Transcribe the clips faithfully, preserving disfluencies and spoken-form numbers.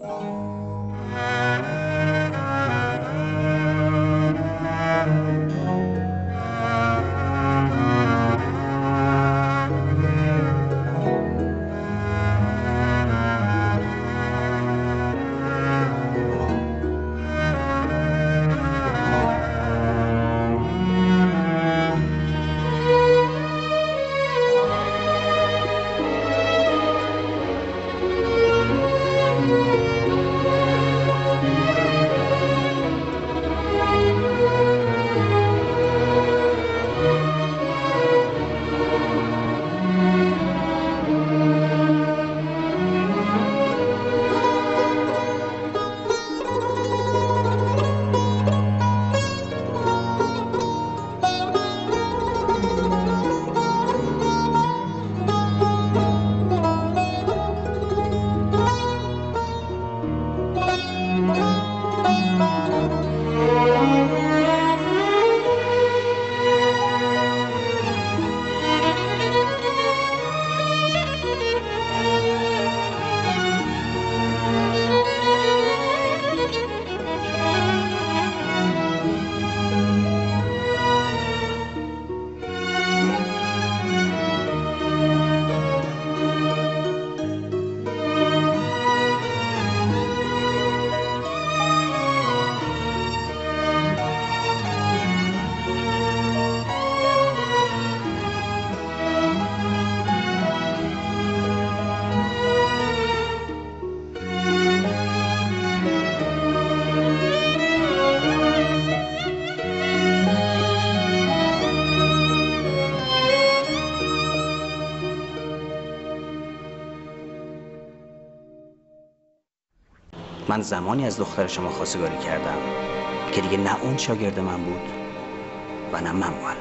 من زمانی از دختر شما خواستگاری کردم که دیگه نه اون شاگرد من بود و نه من معلم.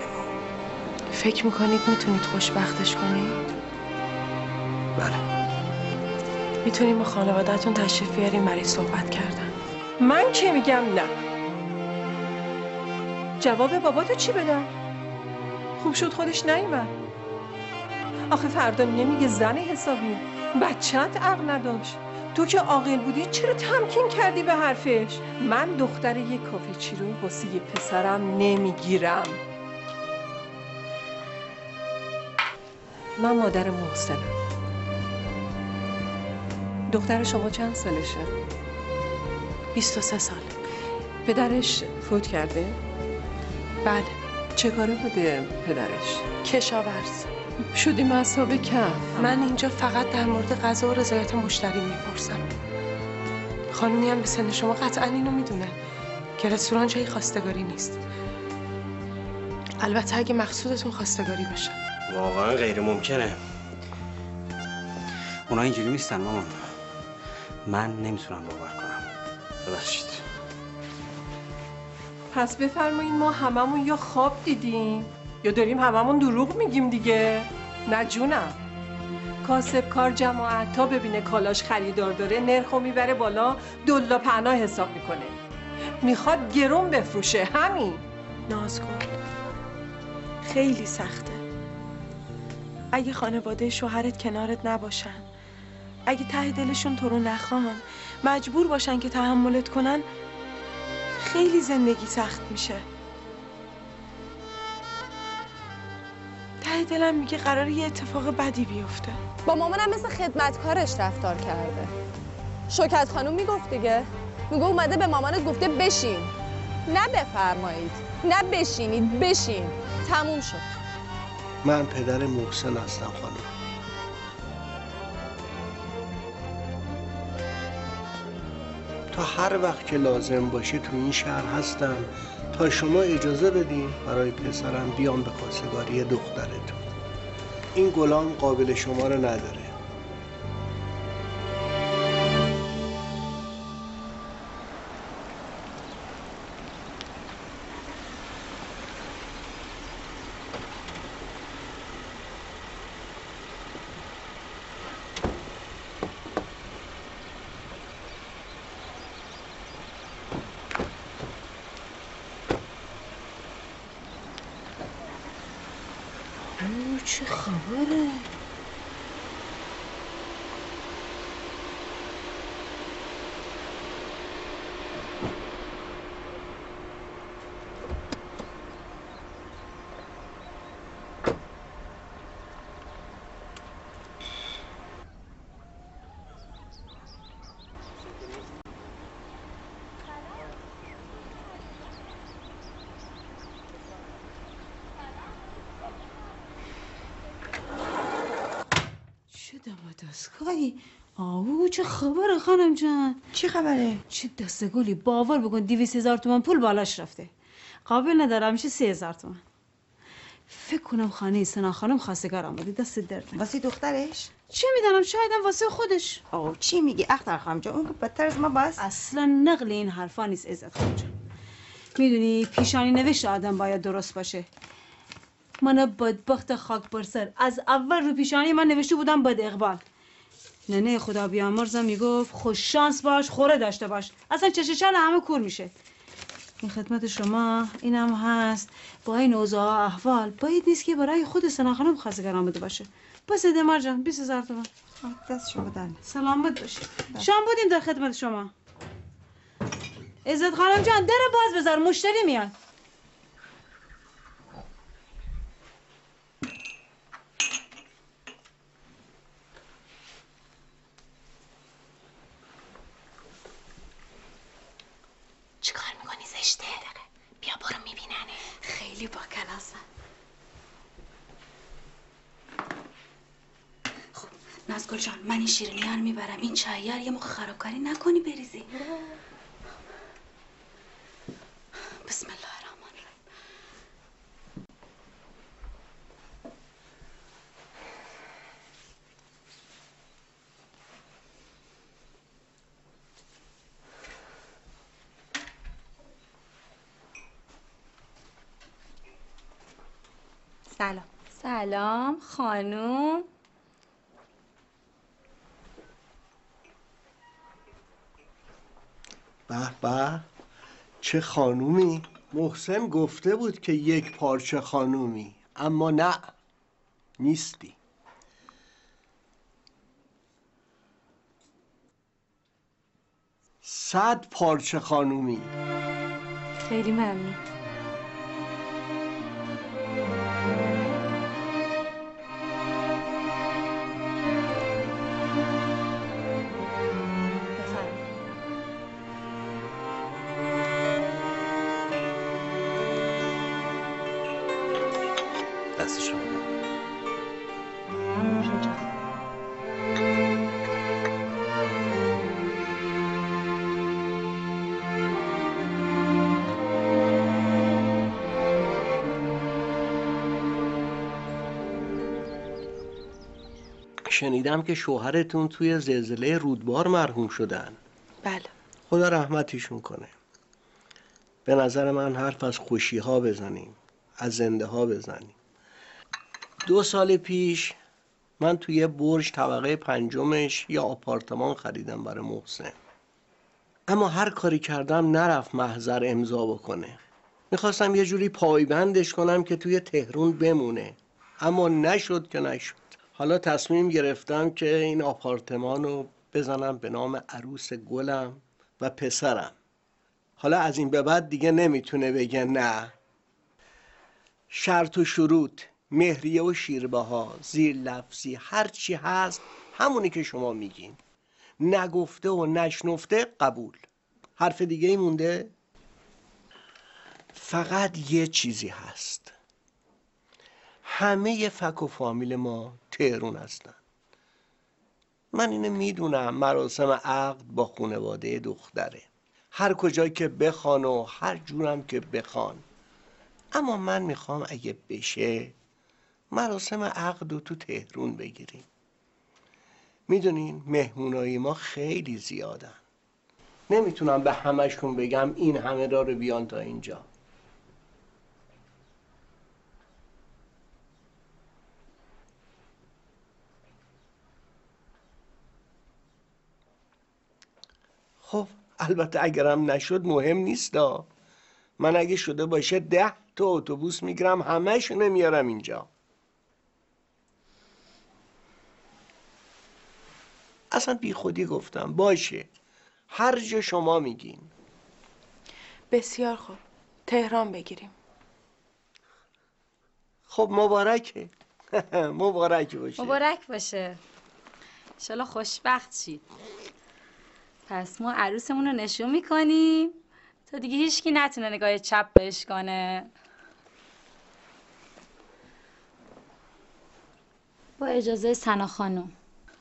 فکر میکنید میتونید خوشبختش کنید؟ بله. میتونید با خانواده‌تون تشریف بیاریم برای صحبت کردن؟ من که میگم نه. جواب باباتو چی بدم؟ خوب شد خودش نیومد. آخه فردا نمیگه زن حسابی، بچه‌ت عقل نداشت. تو که عاقل بودی چرا تمکین کردی به حرفش؟ من دختر یک کافیچی رو واسه یه پسرم نمیگیرم. من مادر محسنم. دختر شما چند سالشه؟ بیست و سه سال. پدرش فوت کرده؟ بله. چه کاره بوده پدرش؟ کشاورز. شدی مصابه کف. من اینجا فقط در مورد غذا و رضایت مشتری میپرسم. خانومی هم به سن شما قطعا اینو میدونه که رستوران جای خواستگاری نیست. البته اگه مقصودتون خواستگاری باشه. واقعا غیر ممکنه. اونا اینجوری نیستن مامان. من نمیتونم باور کنم. ببخشید. پس بفرمایید ما هممون یا خواب دیدیم یا داریم هممون دروغ میگیم دیگه. نه جونم. کاسب کار جماعت تا ببینه کالاش خریدار داره نرخو میبره بالا، دلا پهنا حساب میکنه. میخواد گرون بفروشه. همین. نازگل خیلی سخته. اگه خانواده شوهرت کنارت نباشن، اگه ته دلشون تو رو نخوان، مجبور باشن که تحملت کنن، خیلی زندگی سخت میشه. ته دلم میگه قراره یه اتفاق بدی بیفته. با مامانم مثل خدمتکارش رفتار کرده. شوکت خانوم میگفت دیگه، میگه اومده به مامانت گفته بشین، نه بفرمایید، نه بشینید، بشین. تموم شد. من پدر محسن هستم خانم. تا هر وقت که لازم باشه تو این شهر هستم تا شما اجازه بدین برای پسرم بیام به خواستگاری دخترتون. این غلام قابل شما رو نداره. چه خبره؟ داماد اسکایی. آهو چه خبره خانم جان؟ چی خبره؟ چه دستگلی باور بکن دویست هزار تومن پول بالاش رفته. قابل ندارم میشه سه هزار تومن. فکر کنم خانه سنا خانم خواستگار آمده. دست درد نکنه. واسه دخترش؟ چه میدانم شایدم واسه خودش. آه چی میگی اختر خانم جان؟ اون که بدتر از ما باز. اصلا نقل این حرفا نیست عزت خانم جان. میدونی پیشانی نوشت آدم باید درست باشه. من بدبخت خاک بر سر از اول رو پیشانی من نوشته بودم بد اقبال. ننه خدا بیامرزم میگفت خوش شانس باش خوره داشته باش. اصلا چششان همه کور میشه. این خدمت شما اینم هست. با این اوضاع احوال باید نیست که برای خود سنا خانم خواستگار آمده باشه. بس دمار جان بیست هزار تومان. دست شما دارم. سلامت باشید. شام بودیم در خدمت شما. عزت خانم جان در باز بذار مشتری میاد. چیکار میکنی زشته؟ بیا برو میبیننه. خیلی با کلاسه. خب نازگل جان من این شیرینی ها رو میبرم. این چاییار یه موقع خرابکاری نکنی بریزی. بسم الله الرحمن الرحیم. سلام. سلام خانوم. به به چه خانومی. محسن گفته بود که یک پارچه خانومی، اما نه نیستی. صد پارچه خانومی. خیلی ممنون. دست شما. شنیدم که شوهرتون توی زلزله رودبار مرحوم شدن. بله. خدا رحمتشون کنه. به نظر من حرف از خوشی ها بزنیم، از زنده ها بزنیم. دو سال پیش من توی برج طبقه پنجمش یه آپارتمان خریدم برای محسن. اما هر کاری کردم نرفت محضر امضا بکنه. میخواستم یه جوری پایبندش کنم که توی تهرون بمونه، اما نشد که نشد. حالا تصمیم گرفتم که این آپارتمان رو بزنم به نام عروس گلم و پسرم. حالا از این به بعد دیگه نمیتونه بگه نه. شرط و شروط، مهریه و شیربها، زیر لفظی، هر چی هست همونی که شما میگین. نگفته و نشنفته قبول. حرف دیگه ای مونده؟ فقط یه چیزی هست. همه فک و فامیل ما تهرون هستن. من اینو میدونم مراسم عقد با خانواده دختره. هر کجا که بخوان و هر جورم که بخوان. اما من میخوام اگه بشه مراسم عقد رو تو تهرون بگیریم. میدونین مهمونای ما خیلی زیادن. نمیتونم به همشون بگم این همه را رو بیان تا اینجا. خب البته اگرم نشد مهم نیست دا. من اگه شده باشه ده تا اتوبوس میگیرم همه‌شون میارم اینجا. اصلا بی خودی گفتم باشه. هر جا شما میگین. بسیار خوب. تهران بگیریم. خب مبارکه. مبارک باشه. مبارک باشه. انشالله خوشبخت شید. پس ما عروسمون رو نشون میکنیم تا دیگه هیچکی نتونه نگاه چپ بهش کنه. با اجازه سنا خانم.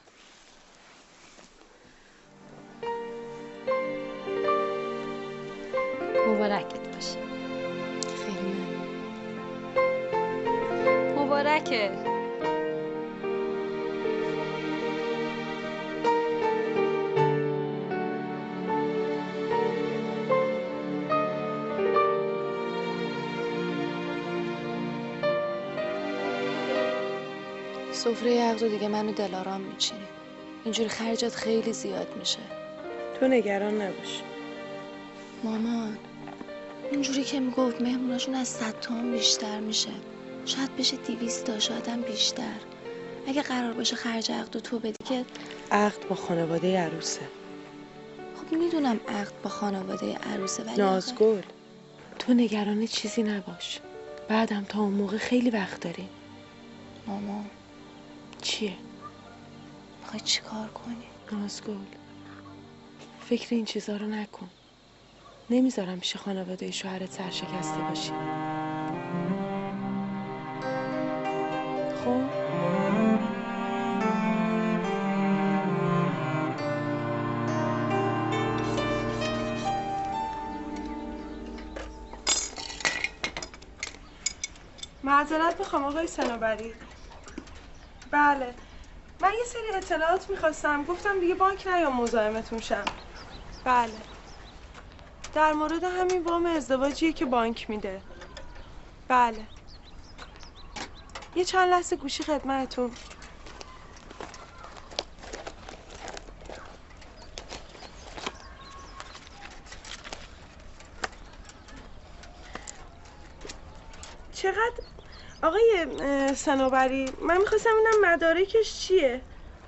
سفره عقد دیگه منو دلارام میچینی. اینجوری خرجات خیلی زیاد میشه. تو نگران نباش. مامان اونجوری که میگفت مهموناشون از صد تومن بیشتر میشه. شاید بشه دویست تا، شاید هم بیشتر. اگه قرار باشه خرج عقد تو بدی که عقد با خانواده عروسه. خب میدونم عقد با خانواده عروسه ولی نازگل تو نگران چیزی نباش. بعدم تا اون موقع خیلی وقت داریم. مامان چیه؟ میخوای چی کار کنی؟ نازگل فکر این چیزا رو نکن. نمیذارم پیش خانواده شوهرت سرشکسته باشی. خب معذرت میخوام آقای صنوبری. بله من یه سری اطلاعات میخواستم، گفتم دیگه بانک نیام مزاحمتون شم. بله در مورد همین وام ازدواجیه که بانک میده. بله یه چند لحظه گوشی خدمتتون. چقدر آقای صنوبری من میخواستم ببینم مدارکش چیه؟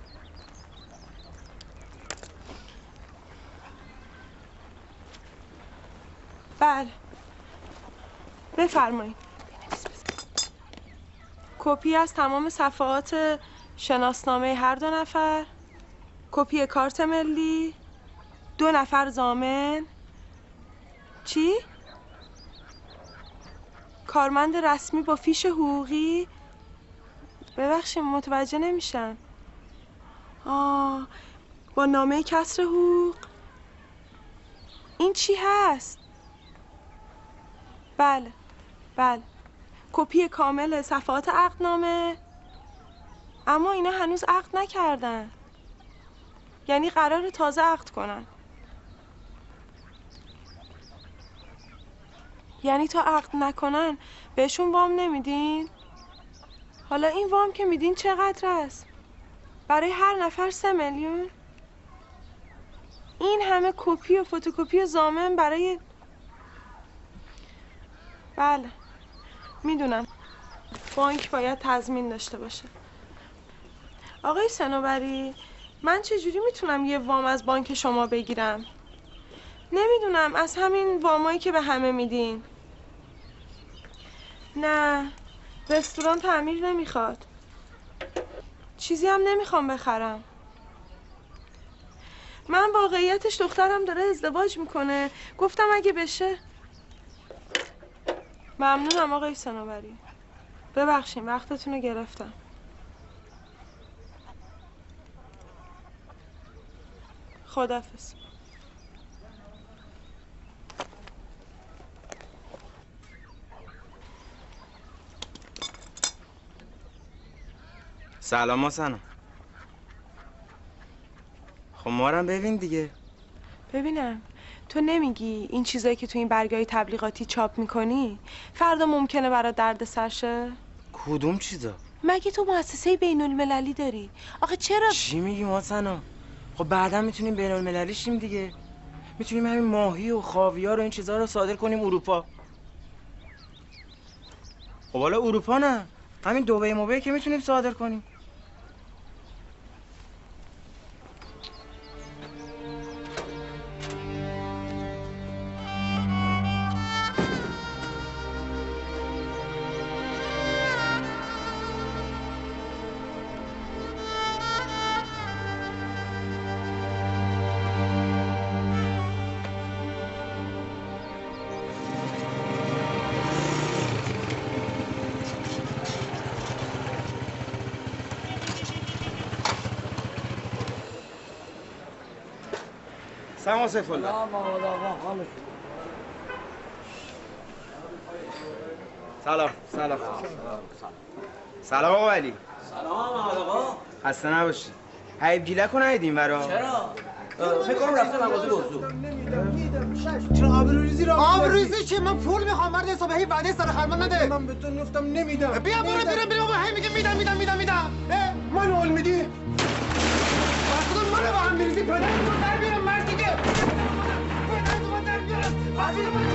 بله بفرمایید. کپی از تمام صفحات شناسنامه هر دو نفر، کپی کارت ملی، دو نفر ضامن. چی؟ کارمند رسمی با فیش حقوقی؟ ببخشید متوجه نمیشم. آه با نامه کسر حقوق. این چی هست؟ بله بله کپی کامل صفحات عقدنامه. اما اینا هنوز عقد نکردن، یعنی قرار تازه عقد کنن. یعنی تا عقد نکنن بهشون وام نمیدین؟ حالا این وام که میدین چقدر است؟ برای هر نفر سه میلیون؟ این همه کپی و فتوکپی و ضامن برای... بله میدونم بانک باید تضمین داشته باشه. آقای صنوبری من چجوری میتونم یه وام از بانک شما بگیرم؟ نمیدونم از همین وامایی که به همه میدین. نه رستوران تعمیر نمیخواد، چیزی هم نمیخوام بخرم. من واقعیتش دخترم داره ازدواج میکنه، گفتم اگه بشه. ممنونم آقای صنوبری، ببخشید وقتتون رو گرفتم. خداحافظ. سلام حسنا. خب ما رو ببین دیگه. ببینم تو نمیگی این چیزایی که تو این برگای تبلیغاتی چاپ میکنی فردا ممکنه برات درد سرشه؟ کدوم چیزا؟ مگه تو مؤسسه بین المللی داری؟ آخه چرا؟ چی میگی حسنا؟ خب بعدا میتونیم بین المللی شیم دیگه. میتونیم همین ماهی و خاویار و این چیزا رو صادر کنیم اروپا. خب حالا اروپا نه، همین دبی موبی که میتونیم صادر کنیم. سلام سیف الله. سلام سلام سلام آقا علی. سلام محمد آقا. خسته نباشی. حیب گیلک رو ندیدیم برا؟ چرا؟ فکر کنم رفته مغازه برزو. چرا آبروریزی را آبروریزی چی؟ من پول میخوام مرد حساب هی وعده سر خرمان نده. من به تو گفتم نمیدم. بیا برو بیرون بیرون هی میگه میدم میدم میدم میدم. من اول میدی؟ اصلا من با هم میریزی پدر تو در بیارم مرد دیگه. پدر تو در بیارم. بعدی من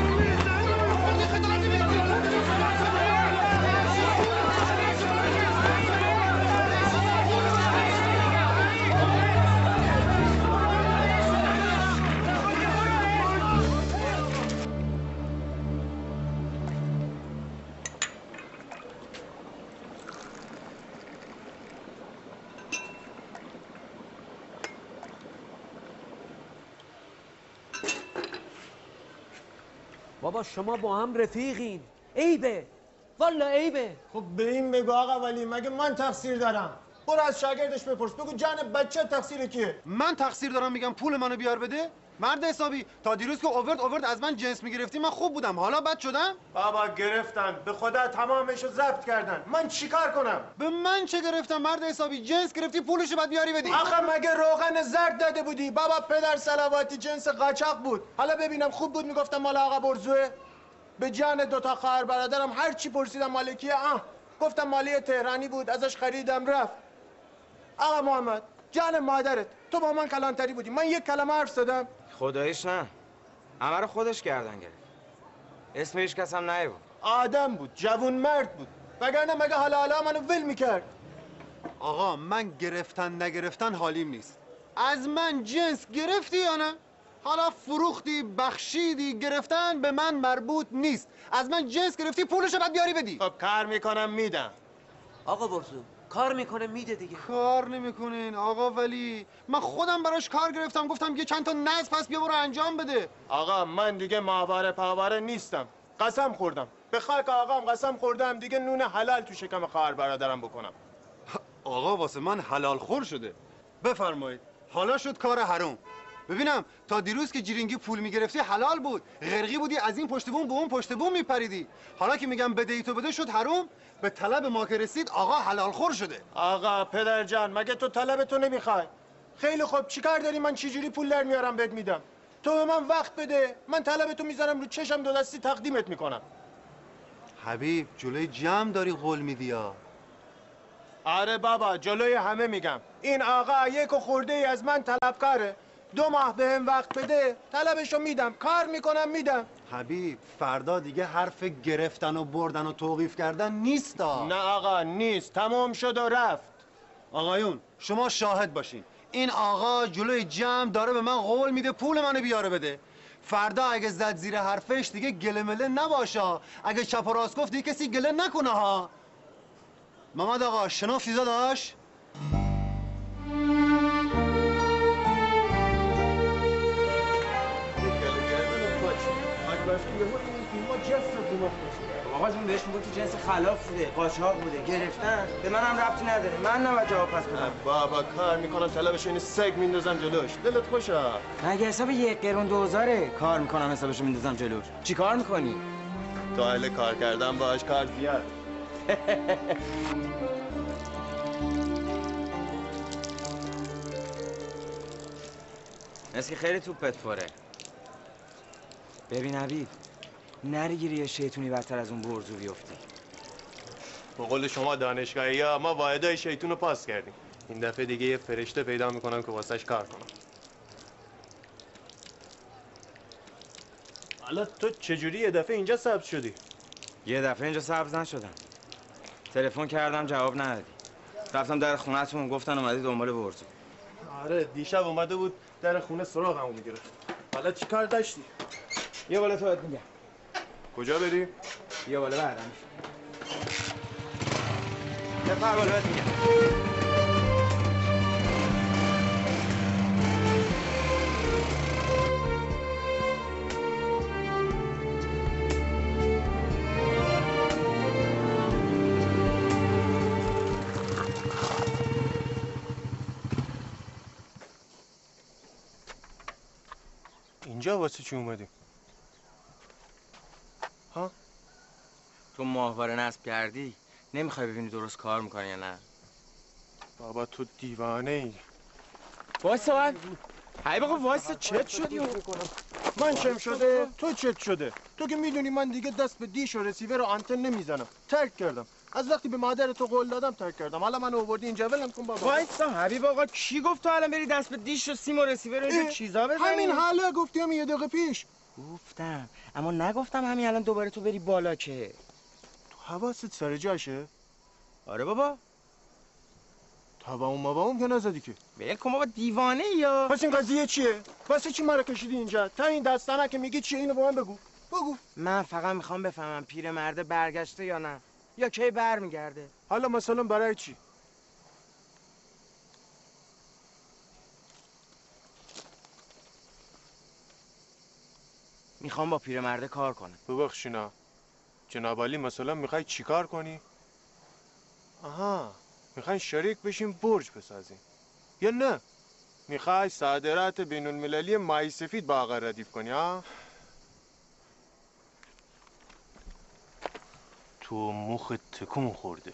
بابا شما با هم رفیقین. عیبه والا عیبه. خب به این بگو آقا ولی مگه من تقصیر دارم؟ برو از شاگردش بپرس بگو جان بچه تقصیر کیه؟ من تقصیر دارم میگم پول منو بیار بده؟ مرد حسابی تا دیروز که اوورد اوورد از من جنس میگرفتی من خوب بودم حالا بد شدم؟ بابا گرفتن به خدا تمامشو ضبط کردن من چیکار کنم؟ به من چه گرفتم مرد حسابی؟ جنس گرفتی پولشو بعد بیاری بدی. آخه مگه روغن زرد داده بودی؟ بابا پدر صلواتی جنس قاچاق بود. حالا ببینم خوب بود میگفتم مال آقا برزوه. به جان دوتا خواهر برادرم هر چی پرسیدم مال کیه؟ آه گفتم مالی تهرانی بود ازش خریدم رفت. آقا محمد جان مادرت تو با من کلانتری بودی من یک کلمه حرف زدم؟ خدایش نه. همه رو خودش گردن گرفت. اسم هیچ کس هم نیبود. آدم بود جوون مرد بود وگرنه مگه حالا حالا منو ول میکرد. آقا من گرفتن نگرفتن حالیم نیست. از من جنس گرفتی یا نه؟ حالا فروختی بخشیدی گرفتن به من مربوط نیست. از من جنس گرفتی پولشو بعد بیاری بدی. خب کار میکنم میدم. آقا برزو کار میکنه میده دیگه. کار نمیکنین آقا ولی من خودم براش کار گرفتم گفتم یه چند تا نصب پس بیا برو انجام بده. آقا من دیگه ماهواره پاواره نیستم. قسم خوردم به خاک آقام قسم خوردم دیگه نون حلال تو شکم خواهر برادرم بکنم. آقا واسه من حلال خور شده. بفرمایید حالا شد کار حرام. ببینم تا دیروز که جیرینگی پول میگرفتی حلال بود، غرقی بودی از این پشت بوم به اون پشت بوم میپریدی. حالا که میگم بده ای تو بده شد حرام. به طلب ما که رسید آقا حلال خور شده. آقا پدر جان مگه تو طلب تو نمیخوای؟ خیلی خوب چیکار داری من چجوری پول در میارم بهت میدم؟ تو به من وقت بده من طلب تو میذارم رو چشم دو دستی تقدیمت میکنم. حبیب جلوی جمع داری قول میدی ها. آره بابا جلوی همه میگم این آقا یک و خورده ای از من طلبکاره. دو ماه بهم وقت بده طلبشو میدم کار میکنم میدم. حبیب فردا دیگه حرف گرفتن و بردن و توقیف کردن نیستا. نه آقا نیست تمام شد و رفت. آقایون شما شاهد باشین این آقا جلوی جمع داره به من قول میده پول منو بیاره بده. فردا اگه زد زیر حرفش دیگه گله مله نباشه. اگه چپ و راست گفت دیگه کسی گله نکنه ها. محمد آقا شناختی داداش؟ آقا جون بهش میگفتی جنس خلاف بوده قاچاق بوده گرفتن به منم ربطی نداره من نباید جواب پس بدم. بابا کار میکنم طلبش این سگ میندازم جلوش دلت خوشه. مگه حساب یک قرون دوزاره کار میکنم حسابشو میندازم جلوش. چی کار میکنی؟ تو اهل کار کردن باهاش کار زیاد. مثل که خیلی توپت پره. ببین حبیب نری گیری یه شیطونی بدتر از اون برزو بیفتی. به قول شما دانشگاهی ها ما واحدای شیطون رو پاس کردیم. این دفعه دیگه یه فرشته پیدا میکنم که واسش کار کنم. حالا تو چجوری یه دفعه اینجا ثبت شدی؟ یه دفعه اینجا سبز نشدم. تلفن کردم جواب ندادی. رفتم در خونه‌تون گفتن اومدی دنبال برزو. آره دیشب اومده بود در خونه سراغمو میگرفت. حالا چی کار داشتی؟ یه بالا تو میگم. کجا بری؟ یه بالا بعدم. یه پر بالا بهت میگم. اینجا واسه چی اومدی؟ ها؟ تو ماهواره نصب کردی؟ نمیخوای ببینی درست کار میکنی یا نه؟ بابا تو دیوانه ای. وایسا باید هی بابا وایسا چت شدی من چم شده تو چت شده. تو که میدونی من دیگه دست به دیش و رسیور و آنتن نمیزنم. ترک کردم. از وقتی به مادر تو قول دادم ترک کردم. حالا من آوردی اینجا ولم کن بابا. وایسا حبیب آقا کی گفت تو الان بری دست به دیش و سیم و رسیور و اینجور چیزا بزنی؟ همین حالا گفتیم یه دقیقه پیش. گفتم اما نگفتم همین الان دوباره تو بری بالا که. تو حواست سر جاشه؟ آره بابا. تباهم مباهم که نزدی که. ول کن بابا دیوانه یا. پس این قضیه چیه؟ واسه چی مرا کشیدی اینجا؟ تا این داستانا که میگی چیه اینو به من بگو. بگو. من فقط میخوام بفهمم پیرمرده برگشته یا نه؟ یا کی برمیگرده؟ حالا مثلا برای چی؟ میخوام با پیرمرده کار کنم. ببخشینا. جناب علی مثلا میخوای چیکار کنی؟ آها. میخواین شریک بشیم برج بسازیم یا نه میخوای صادرات بین المللی مای سفید با آقا ردیف کنی ها؟ تو مخ تکون خورده.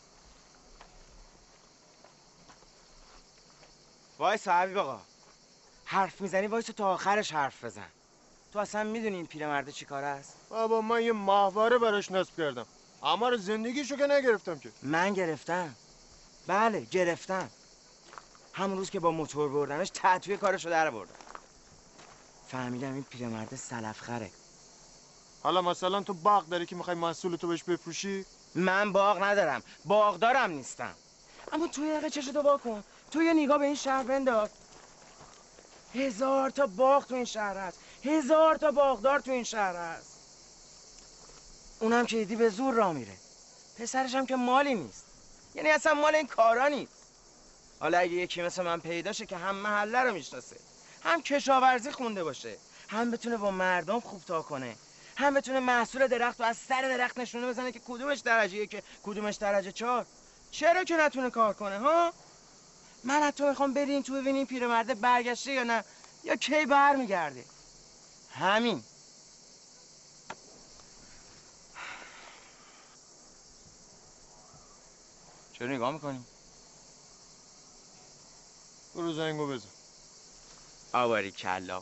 وایسا حبیب آقا حرف میزنی وایسا تا آخرش حرف بزن. تو اصلا میدونی این پیرمرده چی کار است؟ بابا من یه ماهواره براش نصب کردم اما رو زندگیشو که نگرفتم که. من گرفتم. بله گرفتم. همون روز که با موتور بردمش تتوی کارشو در بردم. فهمیدم این پیرمرده سلفخره. حالا مثلا تو باغ داری که میخوای محصول تو بهش بفروشی؟ من باغ ندارم، باغدارم نیستم. اما تو یه چشتو وا کن. تو یه نگاه به این شهر بنداز. هزار تا باغ تو این شهر هست. هزار تا باغدار تو این شهر هست. اونم که دیدی به زور راه میره. پسرش هم که مالی نیست. یعنی اصلا مال این کارا نیست. حالا اگه یکی مثل من پیدا شه که هم محله رو میشناسه، هم کشاورزی خونده باشه، هم بتونه با مردم خوب تا کنه، هم بتونه محصول درخت رو از سر درخت نشونه بزنه که کدومش درجه یک کدومش درجه چهار، چرا که نتونه کار کنه ها؟ من از تو میخوام بریم تو ببینیم پیرمرده برگشته یا نه یا کی برمیگرده. همین. چرا نگاه میکنی؟ برو زنگو بزن. آواری کلا.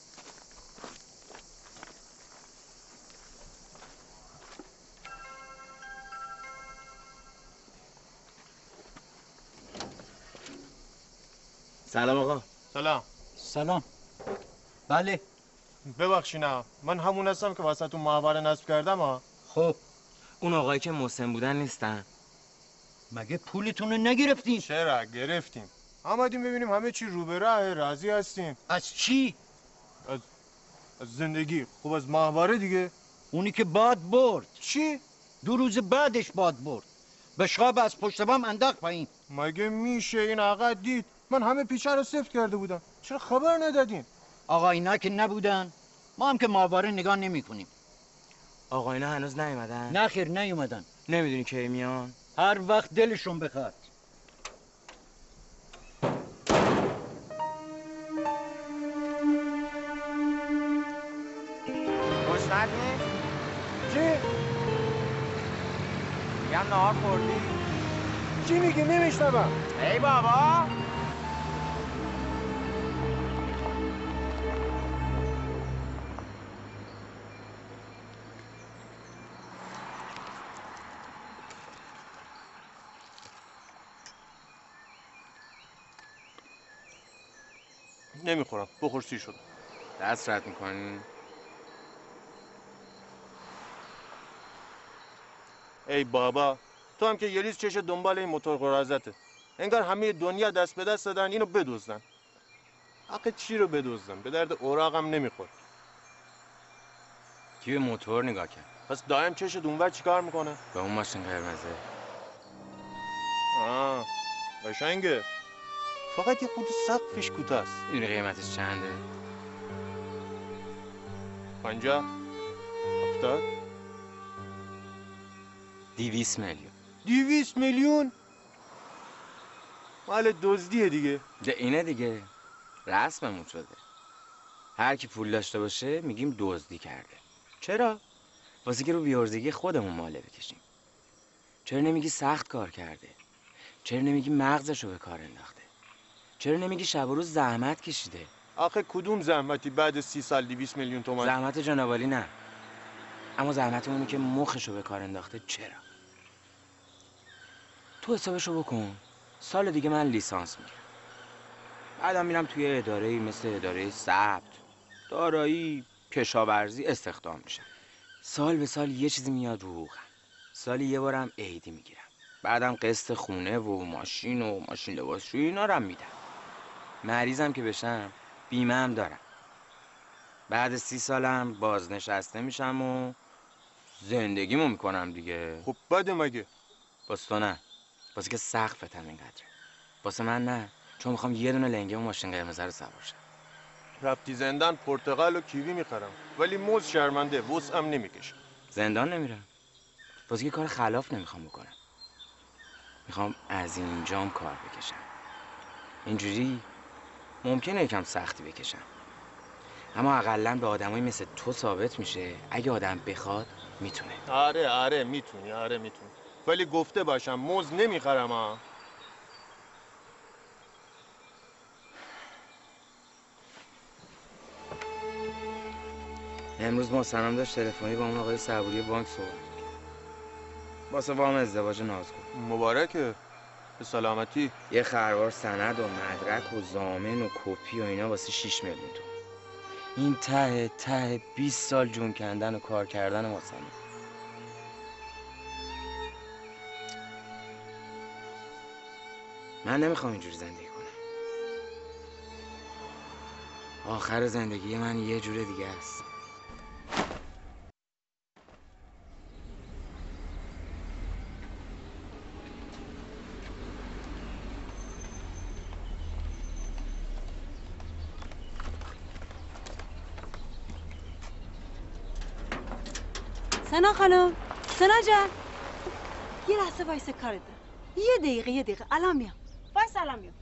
سلام آقا. سلام. سلام. بله. ببخشینا من همون هستم که واسه تو ماهواره نصب کردم ها. خب اون آقایی که مسن بودن نیستن؟ مگه پولتون رو نگرفتین؟ چرا گرفتیم. آمدیم ببینیم همه چی رو به راه، راضی هستیم. از چی؟ از از زندگی. خب از ماهواره دیگه. اونی که باد برد. چی؟ دو روز بعدش باد برد. بشقاب از پشت بام انداخت پایین. مگه میشه این آقا دید؟ من همه پیچه رو سفت کرده بودم. چرا خبر ندادین؟ آقا اینا که نبودن ما هم که ماهواره نگاه نمی کنیم. آقا اینا هنوز نیومدن؟ نه خیر نیومدن. نمیدونی کی میان؟ هر وقت دلشون بخواد. خوشنط نیست؟ چی؟ یه نهار خوردی؟ چی میگی نمیشنوم؟ ای بابا نمیخورم. بخور سی شد. دست رد میکنی؟ ای بابا تو هم که یه ریز چش دنبال این موتور قرازته. انگار همه دنیا دست به دست دادن اینو بدزدن. آخه چی رو بدزدن؟ به درد اوراقم نمیخور. کی به موتور نگاه کرد؟ پس دائم چش اونور چیکار میکنه؟ به اون ماشین قرمزه. آه قشنگه. فقط یه خود سقفش کوتاست. میدونی قیمتش چنده؟ پنجاه هفتاد دیویس میلیون. دیویس میلیون؟ مال دزدیه دیگه. ده اینه دیگه رسممون شده. هر کی پول داشته باشه میگیم دزدی کرده. چرا؟ واسه که رو بیارزگی خودمون ماله بکشیم. چرا نمیگی سخت کار کرده؟ چرا نمیگی مغزشو به کار انداخته؟ چرا نمیگی شب و روز زحمت کشیده؟ آخه کدوم زحمتی بعد سی سال دویست میلیون تومان؟ زحمت جنابالی نه، اما زحمت اونی که مخشو به کار انداخته. چرا؟ تو حسابشو بکن، سال دیگه من لیسانس میگیرم، بعدم میرم توی اداره‌ای مثل اداره ثبت، دارایی، کشاورزی استخدام میشم. سال به سال یه چیزی میاد رو حقوقم. سالی یه بارم عیدی میگیرم، بعدم قسط خونه و ماشین و ماشین لباسشویی اینا رو هم میدم. مریضم که بشم بیمه هم دارم. بعد سی سالم بازنشسته میشم و زندگیمو میکنم دیگه. خب بده مگه؟ واسه تو نه، واسه که سقفتم اینقدره. واسه من نه، چون میخوام یه دونه لنگه و ماشین قرمز رو سوار شم. رفتی زندان پرتقال و کیوی میخرم، ولی موز شرمنده وسعم نمیکشم. زندان نمیرم، واسه که کار خلاف نمیخوام بکنم. میخوام از اینجام کار بکشم. اینجوری ممکنه یکم سختی بکشم، اما اقلن به آدمایی مثل تو ثابت میشه اگه آدم بخواد میتونه. آره آره میتونی، آره میتونی، ولی گفته باشم موز نمیخرم ها. امروز مستنم داشت تلفنی با اون آقای صبوری بانک صحبت واسه وام ازدواج نازگل. مبارکه، به سلامتی. یه خروار سند و مدرک و ضامن و کپی و اینا واسه شیش میلیون تو. این ته ته بیست سال جون کندن و کار کردن مستنم. من نمیخوام اینجوری زندگی کنم. آخر زندگی من یه جور دیگه است. سنا خانم، سنا جان، یه لحظه وایسه کارت دارم. یه دقیقه یه دقیقه الان میام. وایس الان میام.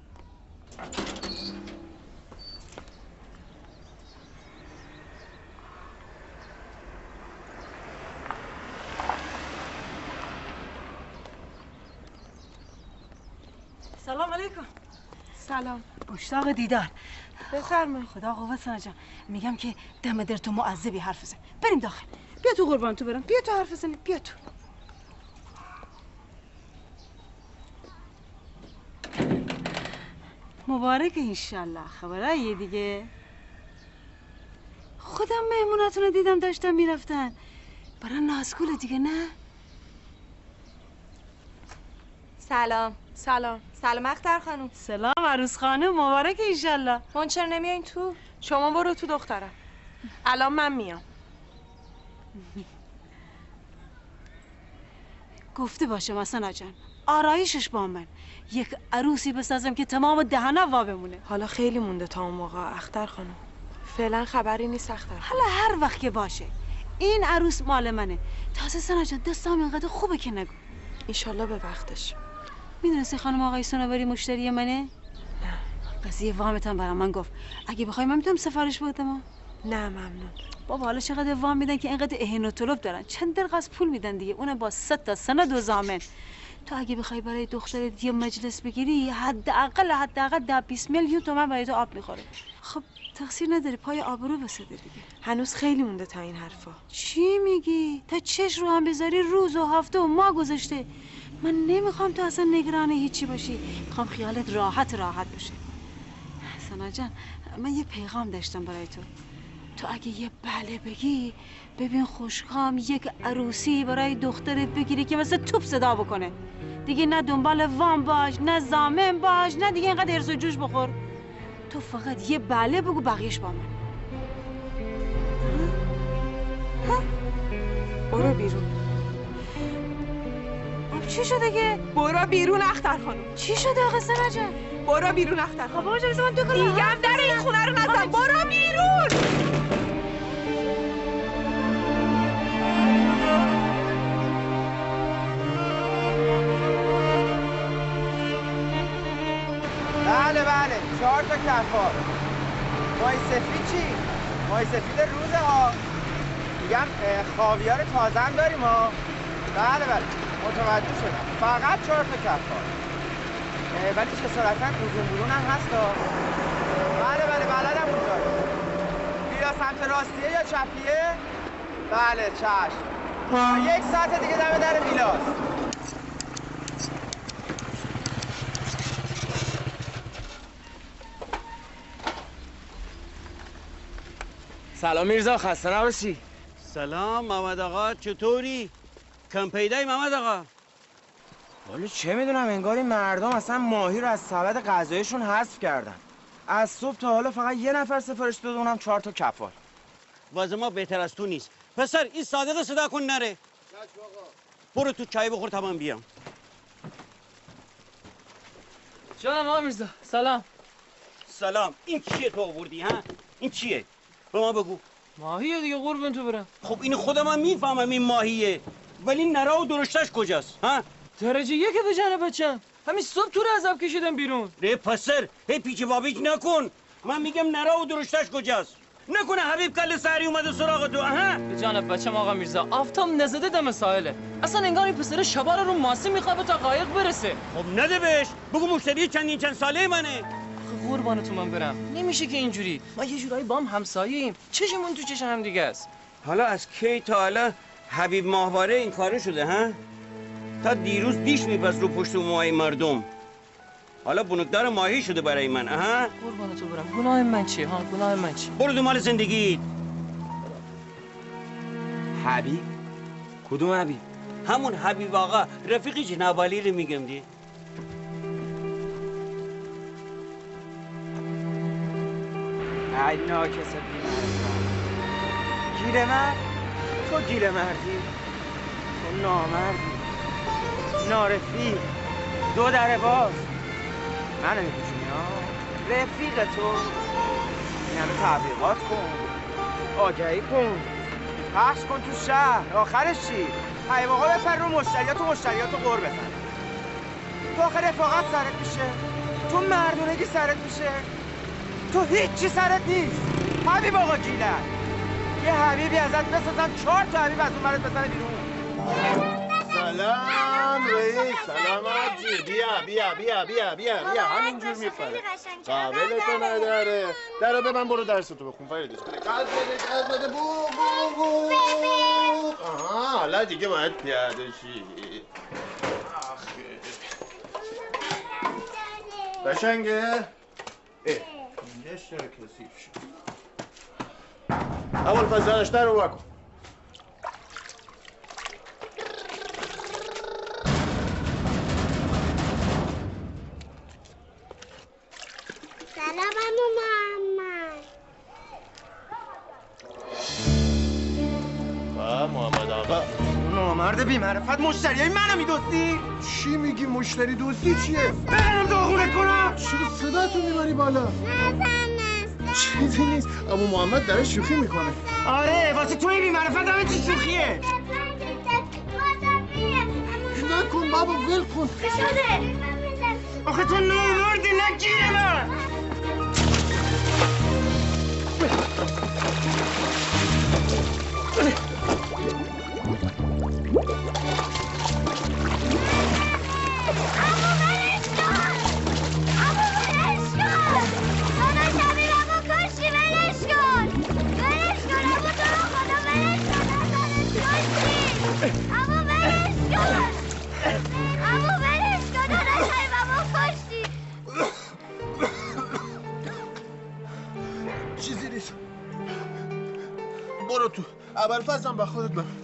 سلام علیکم. سلام. مشتاق دیدار. بفرمایید. خدا قوت سنا جان. میگم که دم در تو معذبی حرف بزن. بریم داخل. بیا تو قربان تو برم. بیا تو حرف بزنیم. بیا تو. مبارک انشالله. خبرای دیگه. خودم مهموناتون رو دیدم داشتن میرفتن. برای نازگل دیگه نه؟ سلام. سلام. سلام اختر خانم. سلام عروس خانم، مبارک انشالله. من چرا نمیایین تو؟ شما برو تو دخترم. الان من میام. گفته باشم سنا جان، آرایشش با من یک عروسی بسازم که تمام دهنه وا بمونه. حالا خیلی مونده تا اون موقع اختر خانم. فعلا خبری نیست اختر. حالا هر وقت که باشه. این عروس مال منه. تازه سنا جان دستام اینقدر خوبه که نگو. ایشالله به وقتش. میدونستی خانم آقای سنوبری مشتری منه؟ نه. قضیه وامت هم برام من گفت. اگه بخوای من میتونم سفارش بدم؟ نه ممنون. بابا حالا چقدر وام میدن که اینقدر اهین و طلب دارن. چند درقص پول میدن دیگه، اونم با صد تا سند و ضامن. تو اگه بخوای برای دخترت یه مجلس بگیری حداقل حداقل ده بیست میلیون تومن برای تو آب میخوره. خب تقصیر نداری، پای آبرو بسده دیگه. هنوز خیلی مونده تا این حرفا. چی میگی؟ تا چش رو هم بذاری روز و هفته و ماه گذشته. من نمیخوام تو اصلا نگران هیچی باشی. میخوام خیالت راحت راحت باشه. سنا جان، من یه پیغام داشتم برای تو. تو اگه یه بله بگی، ببین خوشکام یک عروسی برای دخترت بگیری که مثل توپ صدا بکنه. دیگه نه دنبال وام باش، نه ضامن باش، نه دیگه اینقدر ارز و جوش بخور. تو فقط یه بله بگو، بقیه‌اش با من. ها؟ برو بیرون. خب چی شده که؟ برو بیرون اختر خانم. چی شده آقا سنا جان؟ برو بیرون اختر خانم. بابا جان من تو کنم. میگم در این خونه رو نزن. برو بیرون. بله بله، چهار تا کفار. مای سفید چی؟ مای سفید روزه ها. میگم خاویار تازه هم داریم ها. بله بله، متوجه شدم. فقط چهار تا کفار. ولی چه صورتا روزون برون هم هست ها. بله بله بله سمت راستیه یا چپیه؟ بله چشم. یک ساعت دیگه دم در میلاد. سلام میرزا، خسته نباشی. سلام محمد آقا، چطوری؟ کم پیدایی محمد آقا؟ والا چه میدونم، انگار این مردم اصلا ماهی رو از سبد غذایشون حذف کردن. از صبح تا حالا فقط یه نفر سفارش داده، اونم چهار تا کفال. واسه ما بهتر از تو نیست. پسر این صادق صدا کن نره. برو تو چای بخور تمام بیام. جانم آقا میرزا، سلام. سلام. این چیه تو آوردی ها؟ این چیه؟ به ما بگو. ماهیه دیگه، قربون تو برم. خب اینو خودم هم میفهمم این ماهیه، ولی نرا و درشتش کجاست ها؟ درجه یک به جان بچم. همین صبح تو رو عذاب کشیدم بیرون. ره پسر، هی پیچ بابیچ نکن. من میگم نرا و درشتش کجاست؟ نکنه حبیب کل سری اومده سراغ تو ها؟ به جان بچم آقا میرزا، آفتاب نزده دم ساحله. اصلا انگار این پسر شبا رو ماسی میخوابه تا قایق برسه. خب نده بهش، بگو مشتری چندین چند ساله منه. قربان تو من برم، نمیشه که اینجوری. ما یه جورایی با هم همسایه‌ایم، چشمون تو چشم هم دیگه است. حالا از کی تا حالا حبیب ماهواره این کارو شده ها؟ تا دیروز دیش میپس رو پشت موهای مردم. حالا بنکدار ماهی شده برای من ها؟ قربان تو برم، گناه من چیه ها؟ گناه من چیه؟ برو دنبال زندگی. حبیب؟ کدوم حبیب؟ همون حبیب آقا، رفیق جناب علی رو میگم دی. ای ناکس بیمارستان. گیره مرد؟ تو گیره مردی؟ تو نامردی، نارفیق، دو در باز. من نمی‌پوشونی ها؟ رفیق تو این همه تبلیغات کن، آگهی کن، پخش کن تو شهر. آخرش چی؟ حبیب آقا بپر رو مشتریات و مشتریات رو غر بزن. تو آخر رفاقت سرت میشه، تو مردونگی سرت میشه، تو هیچی سرت نیست. حبیب آقا گیلن، یه حبیبی ازت بسازن چهار تا حبیب از اون برات بزنه بیرون. سلام رئیس، سلام آبجی. بیا بیا بیا بیا بیا بیا همینجور میپره. قابلتو نداره. درو ببن، برو درستو بخون فریدش. گاز بده گاز بده، بو بو بو. آها حالا دیگه باید پیاده شی. آخه قشنگه؟ اه اینجاش چرا کثیف شد؟ اول فضلش در رو بکن. سلام عمو محمد. با محمد آقا. نامرد بی‌معرفت، مشتریای منو میدوستی؟ چی میگی مشتری دوستی چیه؟ برم داغونه کنم. چرا صداتو میبری بالا؟ چیزی نیست. اما محمد داره شوخی میکنه. آره واسه توی بی‌معرفت همه چی شوخیه. نکن بابا، ول کن. شده آخه تو نامردی، نگیره من. چیزی نیست. برو تو. اول فصلم با خودت برو.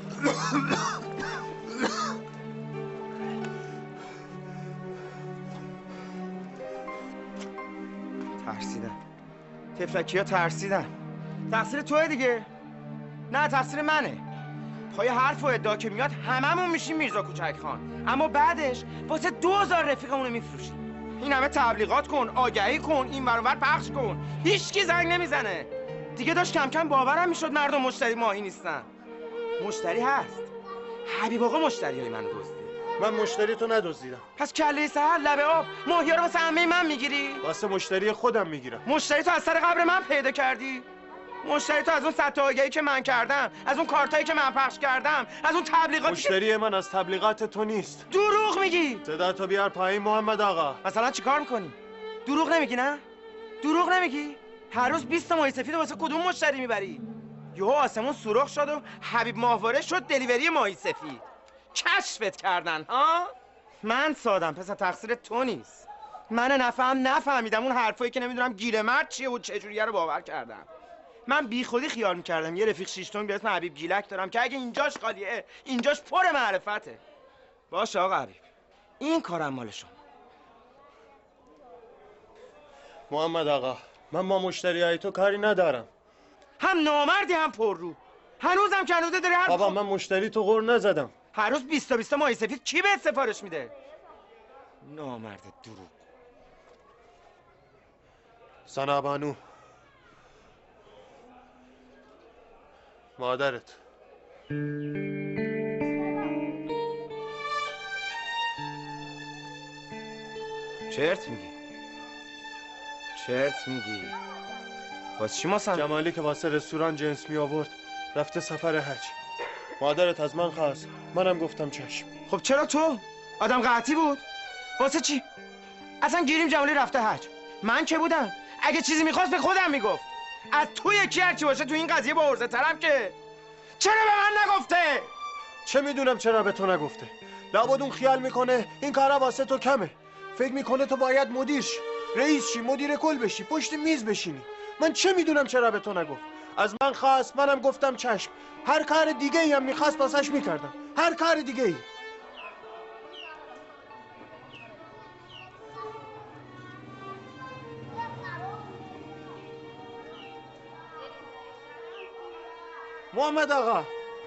ترسیدن. تفلکی ها ترسیدن. تقصیر توه دیگه. نه تقصیر منه. پای حرف و ادعا که میاد هممون میشیم میرزا کوچک خان، اما بعدش واسه دو هزار رفیقمونو میفروشیم. این همه تبلیغات کن، آگهی کن، این ور اون ور پخش کن، هیچکی زنگ نمیزنه. دیگه داشت کم کم باورم میشد مردم مشتری ماهی نیستن. مشتری هست. حبیب آقا مشتریای من دزدید. من مشتری تو ندزدیدم. پس کله سهر لب آب ماهی‌ها رو واسه عمه من میگیری؟ واسه مشتری خودم میگیرم. مشتری تو از سر قبر من پیدا کردی؟ مشتری تو از اون صد تا آگهی که من کردم، از اون کارتایی که من پخش کردم، از اون تبلیغاتی مشتری که... من از تبلیغات تو نیست. دروغ میگی. صدا تو بیار پایین محمد آقا. مثلا چیکار میکنی؟ دروغ نمیگی نه؟ دروغ نمیگی؟ هر روز بیست تا ماهی سفید واسه کدوم مشتری میبری؟ یهو آسمون سوراخ شد و حبیب ماهواره شد دلیوری ماهی سفید. کشفت کردن ها؟ من سادم پسر، تقصیر تو نیست. من نفهم نفهمیدم اون حرفایی که نمیدونم گیره مرد چیه و چجوریه رو باور کردم. من بی خودی خیال میکردم یه رفیق شیشتون به اسم حبیب گیلک دارم که اگه اینجاش خالیه اینجاش پر معرفته. باشه آقا حبیب، این کارم مال شما. محمد آقا، من با مشتریای تو کاری ندارم. هم نامردی هم پر رو. هنوزم کنوده داری هر بابا من مشتری تو غر نزدم. هر روز بیست تا بیست تا ماهی سفید کی بهت سفارش میده؟ نامرد دروغ. سنا بانو، مادرت. چرت میگی؟ چرت میگی؟ واسه چی ماسم؟ جمالی که واسه رستوران جنس می آورد رفته سفر حج. مادرت از من خواست، منم گفتم چشم. خب چرا تو؟ آدم قحطی بود؟ واسه چی؟ اصلا گیریم جمالی رفته حج. من که بودم؟ اگه چیزی میخواست به خودم میگفت. از تو یکی هرچی باشه تو این قضیه با عرضه ترم که چرا به من نگفته؟ چه میدونم چرا به تو نگفته. لابد اون خیال میکنه این کارا واسه تو کمه. فکر میکنه تو باید مدیر شی، رئیس شی، مدیر کل بشی، پشت میز بشینی. من چه میدونم چرا به تو نگفت. از من خواست، منم گفتم چشم. هر کار دیگه ای هم میخواست واسش میکردم. هر کار دیگه ای. محمد آقا،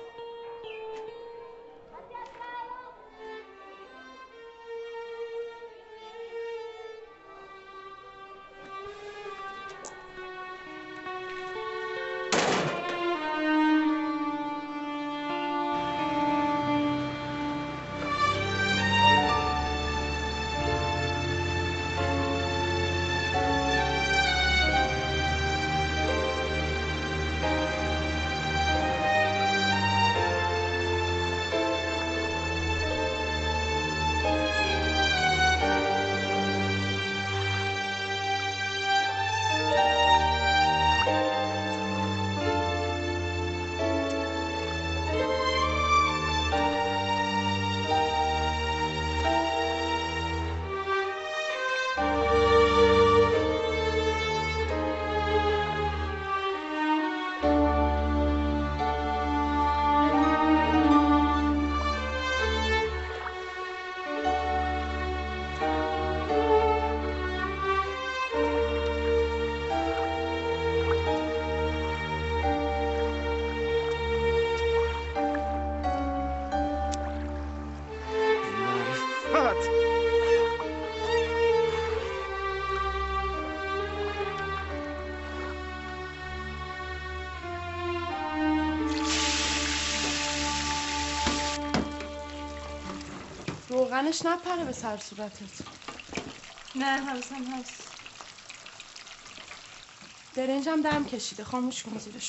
روغنش نپره به سر صورتت. نه حواسم هست. برنجم دم کشیده، خاموش کن زیرشو.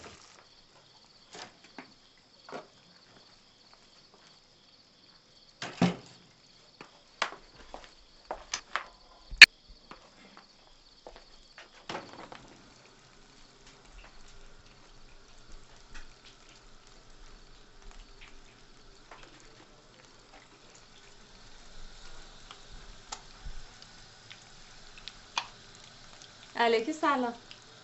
علیکی سلام.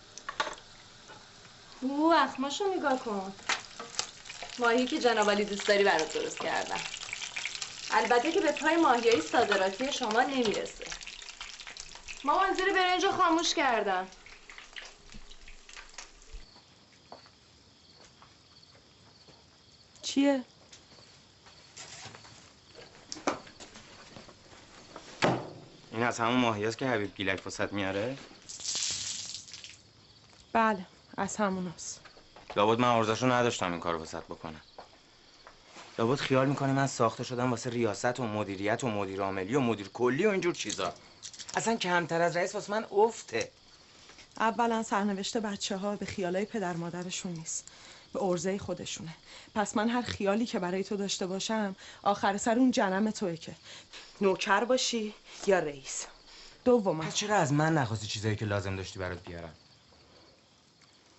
او اخماشو نگاه کن. ماهی که جناب علی دوست داری برات درست کردم. البته که به پای ماهیای صادراتی شما نمیرسه. مامان زیر برنجو خاموش کردم. چیه؟ این از همون ماهیاست که حبیب گیلک واسط میاره؟ بله، از هموناست. لابد من عرضه‌شو نداشتم این کارو واسط بکنم. لابد خیال میکنه من ساخته شدم واسه ریاست و مدیریت و مدیر عاملی و مدیر کلی و اینجور چیزا. اصلا کمتر از رئیس واسه من افته. اولا سرنوشت بچه ها به خیالای پدر مادرشون نیست، به عرضه خودشونه. پس من هر خیالی که برای تو داشته باشم آخر سر اون جنم توئه که نوکر باشی یا رئیس. دوما پس چرا از من نخواستی چیزایی که لازم داشتی برات بیارم؟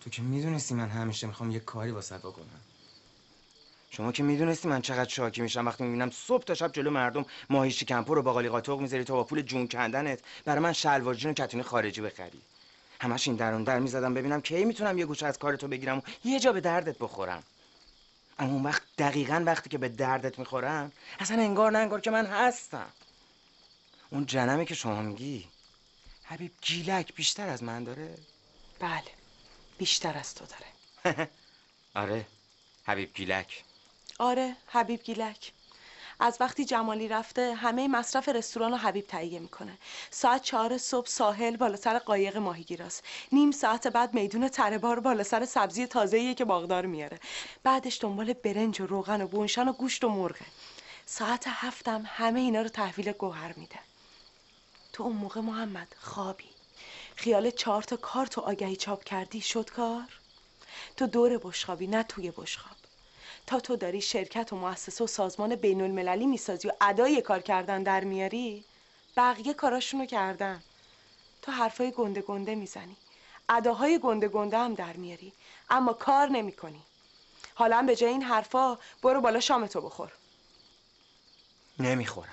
تو که میدونستی من همیشه میخوام یه کاری واسه بکنم. شما که میدونستی من چقدر شاکی میشم وقتی میبینم صبح تا شب جلو مردم ماهی شکمپور رو باقالی قاطق میذاری تا با پول جون کندنت برای من شلوار جین و کتونی خارجی بخری. همش این درون در میزدم ببینم کی میتونم یه گوشه از کارتو بگیرم و یه جا به دردت بخورم. اما اون وقت دقیقاً وقتی که به دردت میخورم اصلا انگار نه انگار که من هستم. اون جنمی که شما میگی حبیب گیلک بیشتر از من داره؟ بله، بیشتر از تو داره. آره، حبیب گیلک. آره، حبیب گیلک. از وقتی جمالی رفته همه مصرف رستوران رو حبیب تهیه میکنه. ساعت چهار صبح ساحل بالا سر قایق ماهیگیراست. نیم ساعت بعد میدون تره بار بالا سر سبزی تازه‌ایه که باغدار میاره. بعدش دنبال برنج و روغن و بونشان و گوشت و مرغه. ساعت هفتم همه اینا رو تحویل گوهر میده. تو اون موقع محمد خوابی. خیال چهار تا کار تو آگهی چاپ کردی شد کار؟ تو دور بشخابی نه توی بشخاب. تا تو داری شرکت و مؤسسه و سازمان بین المللی میسازی و ادای کار کردن در میاری، بقیه کاراشونو کردن. تو حرفای گنده گنده میزنی، اداهای گنده گنده هم در میاری، اما کار نمی کنی. حالا به جای این حرفا برو بالا شامتو بخور. نمیخورم.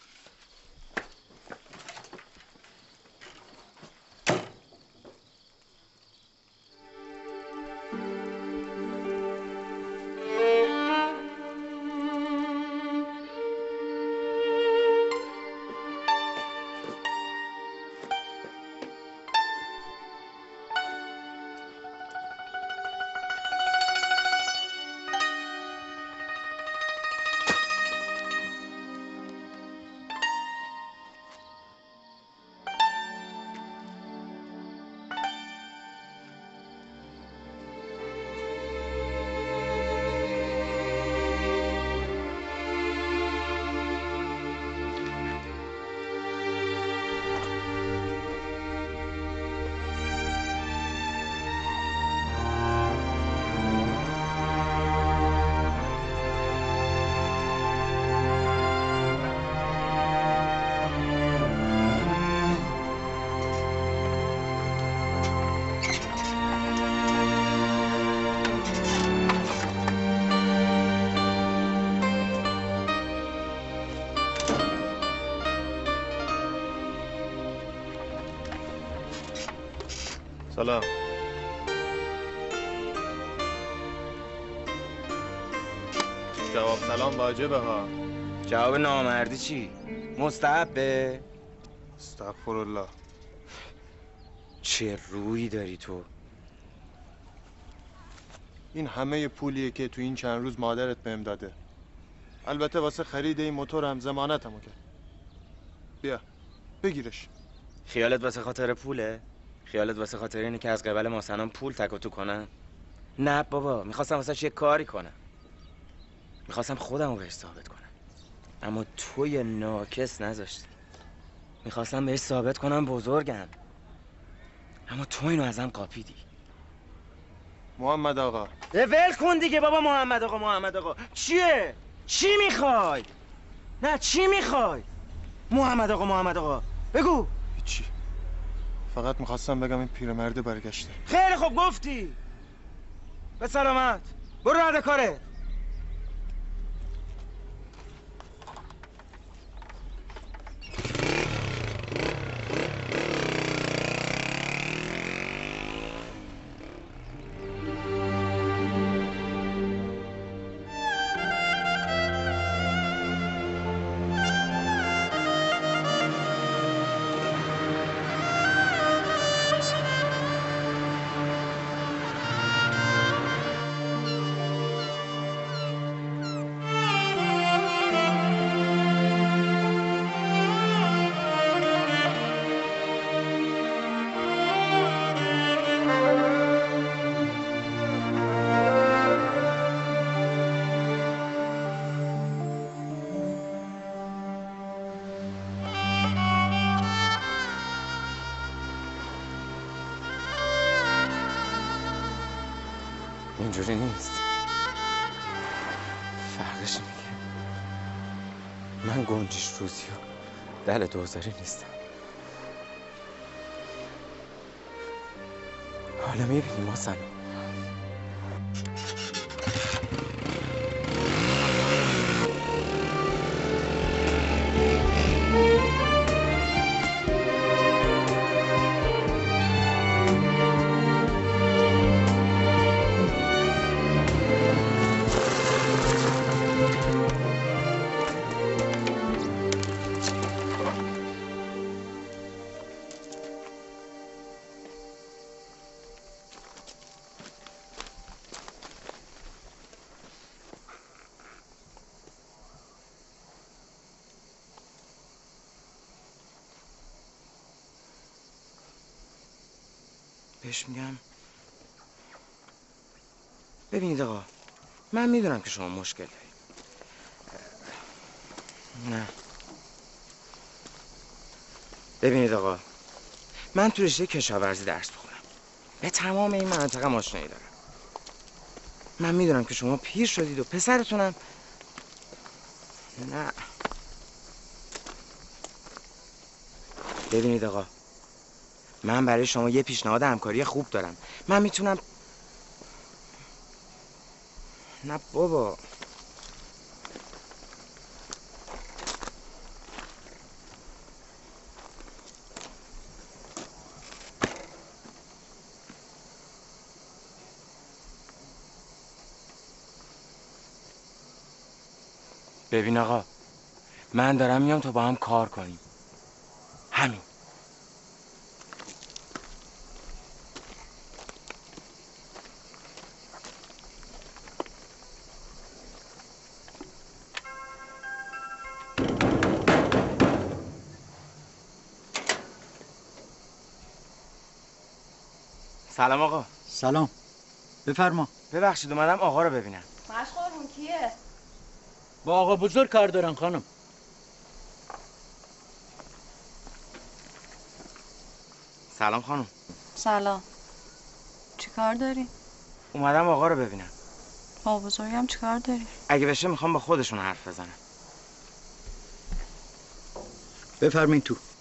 سلام. جواب سلام واجبه ها. جواب نامردی چی؟ مستحبه؟ استغفرالله. چه رویی داری تو؟ این همه پولیه که تو این چند روز مادرت بهم داده. البته واسه خرید این موتور هم ضمانتمو کرد. بیا بگیرش. خیالت واسه خاطر پوله؟ خیالت واسه خاطر اینه که از قبل ماسنان پول تک و تو کنن؟ نه بابا، میخواستم واسه یه کاری کنم. میخواستم خودم رو بهش ثابت کنم. اما توی ناکس نذاشتی. میخواستم بهش ثابت کنم بزرگم. اما تو اینو ازم قاپیدی. محمد آقا. ول کن دیگه بابا. محمد آقا محمد آقا چیه؟ چی میخوای؟ نه چی میخوای؟ محمد آقا محمد آقا بگو. هیچی. فقط میخواستم بگم این پیرمرده برگشته. خیلی خوب گفتی. به سلامت. برو رد کاره. اینجوری نیست. فرقش اینه که من گنجش روزی و دل دوزاری نیستم. حالا میبینی ماسنو بهش میگم ببینید آقا، من میدونم که شما مشکل دارید. نه ببینید آقا، من تو رشته کشاورزی درس بخونم، به تمام این مناطق آشنایی دارم. من میدونم که شما پیر شدید و پسرتونم. نه ببینید آقا، من برای شما یه پیشنهاد همکاری خوب دارم. من میتونم. نه بابا، ببین آقا، من دارم میام تا با هم کار کنیم، همین. سلام آقا. سلام، بفرما. ببخشید اومدم آقا رو ببینم. مشغول کیه؟ با آقا بزرگ کار دارن خانم. سلام خانم. سلام. چی کار داری؟ اومدم آقا رو ببینم. با بزرگم چی کار داری؟ اگه بشه میخوام با خودشون حرف بزنم. بفرمین تو.